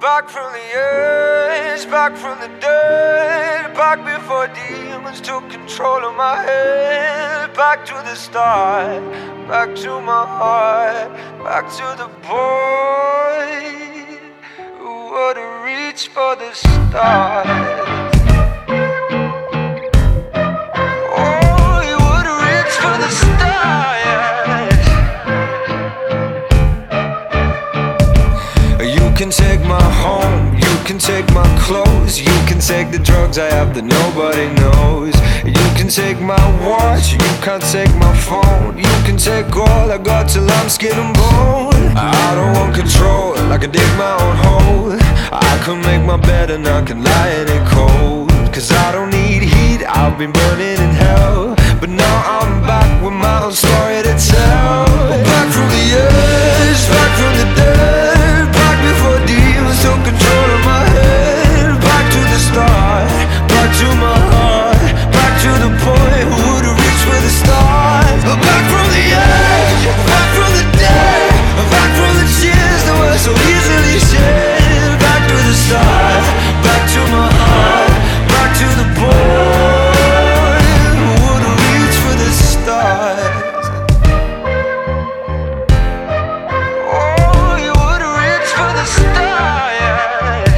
Back from the edge, back from the dead, back before demons took control of my head. Back to the start, back to my heart, back to the boy who would've reached for the stars. You can take my home, you can take my clothes, you can take the drugs I have that nobody knows. You can take my watch, you can't take my phone. You can take all I got till I'm skin and bone. I don't want control, I can dig my own hole. I can make my bed and I can lie in it cold. Cause I don't need heat, I've been burning in hell. But now I'm back with my own story to tell. Back from the edge, back from the dead, back before demons took control of my head. Back to the start, back to my heart, back to the boy who would've reached for the stars. Back from the edge, back from the dead, back from the tears that were so easily shed. Back to the start, back to my heart, back to the boy who would've reached for the stars. Oh, you would've reached for the stars.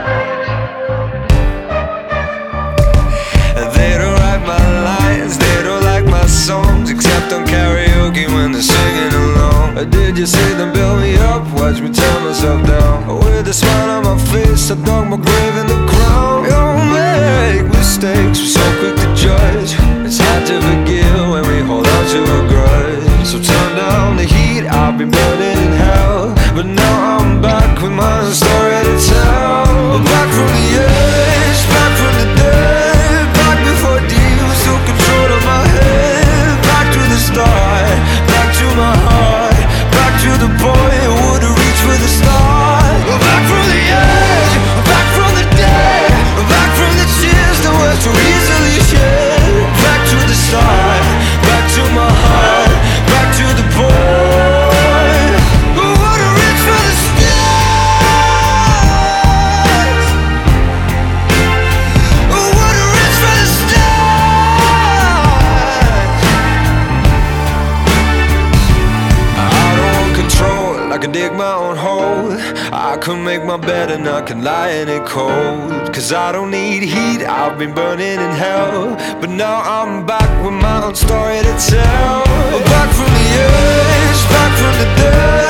They don't write my lines, they don't like my songs, except on karaoke when they're singing along. Did you see them build me up? Watch me tear myself down. With a smile on my face, I dug my grave in the ground. You don't make mistakes, we're so quick to judge. It's hard to forgive when we hold on to a grudge. So turn down the heat, I've been burning in hell. But now I'm back with my own story to tell. Back from the edge, back from the dead, back before demons took control of my head. Back to the start, back to my heart, back to the boy who would've reached for the stars. Back from the edge, back from the dead, back from the tears that were so easily shed. Back to the start, back to my heart, back to the boy who would've reached for the stars. Who would've reached for the stars. I don't want control, I can dig my own hole. I can make my bed and I can lie in it cold. Cause I don't need heat, I've been burning in hell. But now I'm back with my own story to tell. Back from the edge, back from the dead,